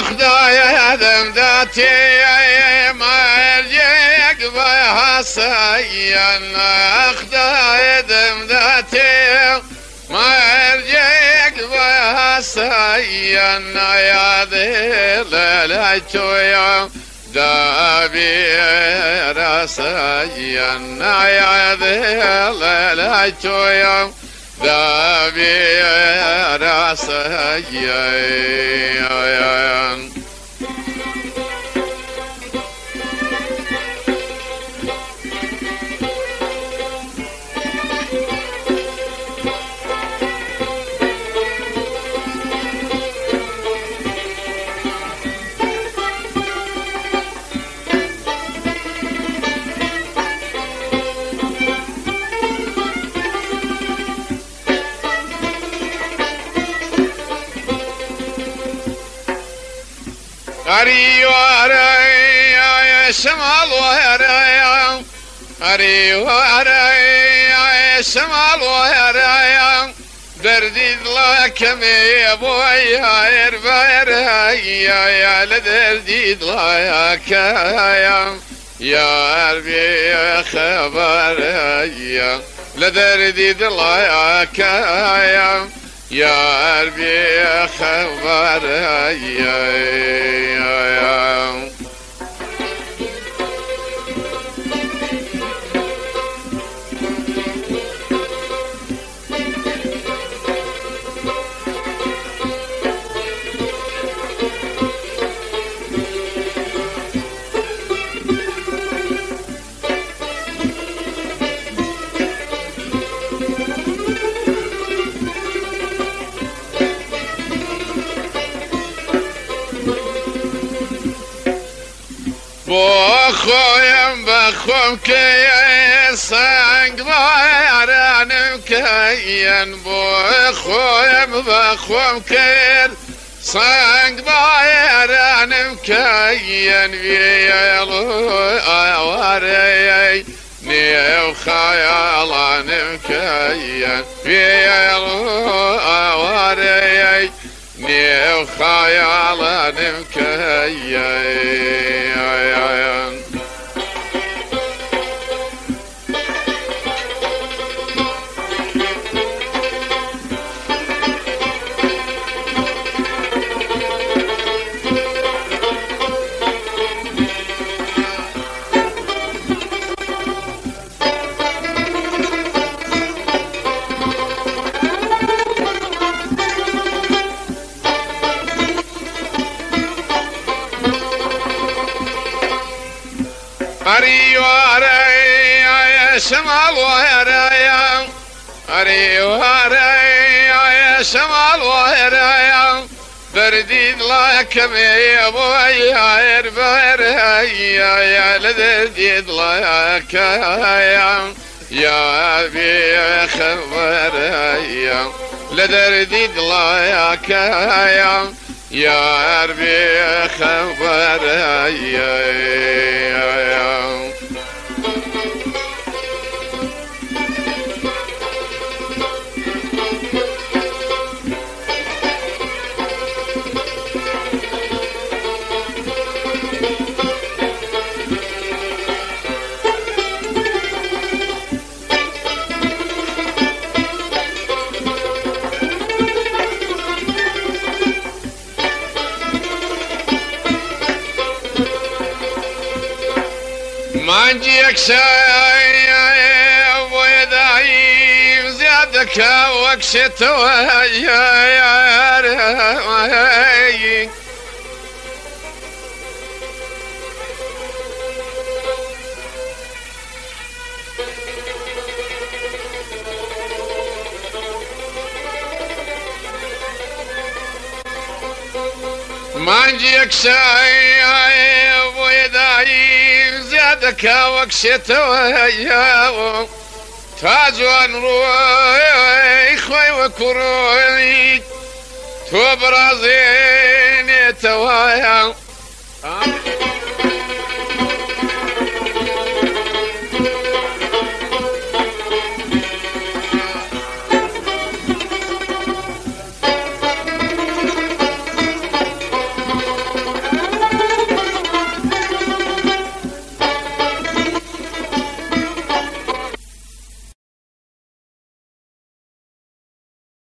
خدايا دم ذاتي مرجيك بها سينا خدايا دم ذاتي مرجيك بها سينا يا ذي ليلة دابي راسينا يا ذي ليلة دابي راسينا أري وأري يا شمال وأري أري وأري يا شمال وأري دردي لك يا بويا إربيري يا لدردي لك يا أربي يا خبري لدردي لك يا قلبي يا خبر يا بخویم بخوم که سنگ بارانم کین بخویم بخوم که سنگ بارانم کین ویلو آواری نیو خیالانم کین ویلو آواری نیو خیالانم کین أري وأري يا شمال وأري أري وأري يا شمال وأري بردي لك يا بويا إربيري يا لدردي لك يا أبي يا خبري لدردي لك يا أربي خبري ما نجيك شاي ويدايم زيادك وكشت ويا ما نجيك شاي ويدايم زيادك وكشت ويا تاجوان روي خوي وكروي تو برازين توايا